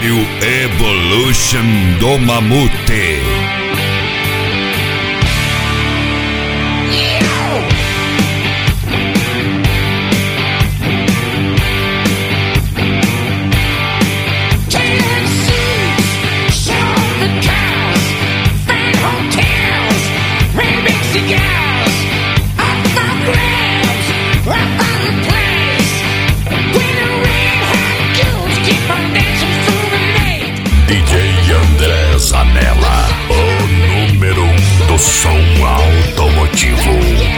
Mario Evolution do Mamute. Zanella, o número 1 do som automotivo.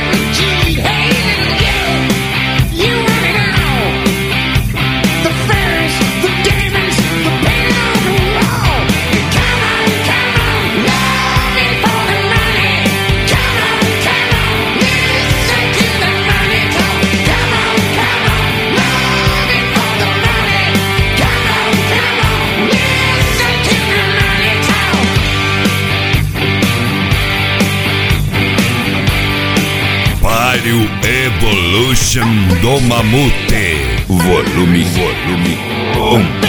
Mario Evolution do Mamute. Volume 1.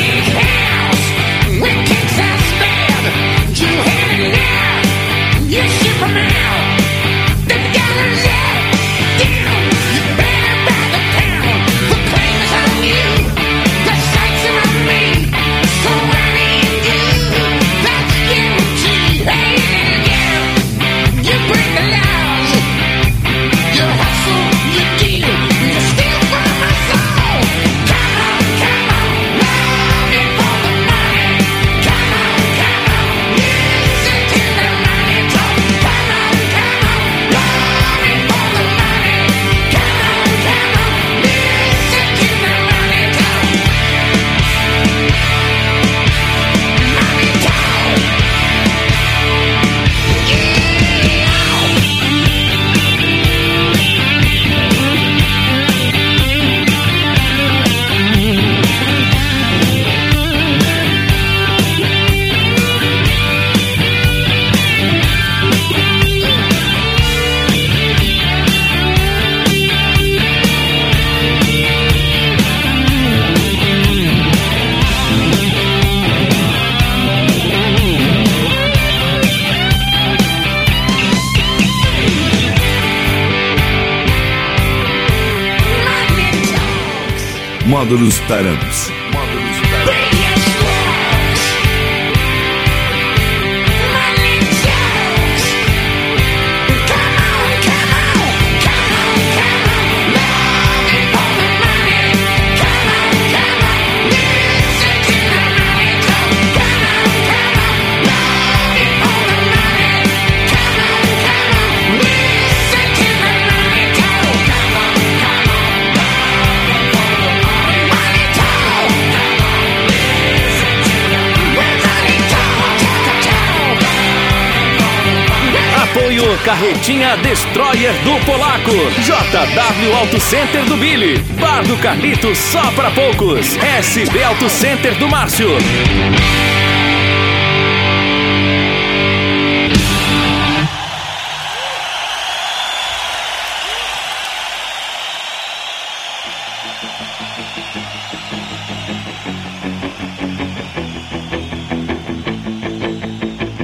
Módulos Taramps. Apoio Carretinha Destroyer do Polaco, JW Auto Center do Billy, Bar do Carlito só pra poucos, SB Auto Center do Márcio.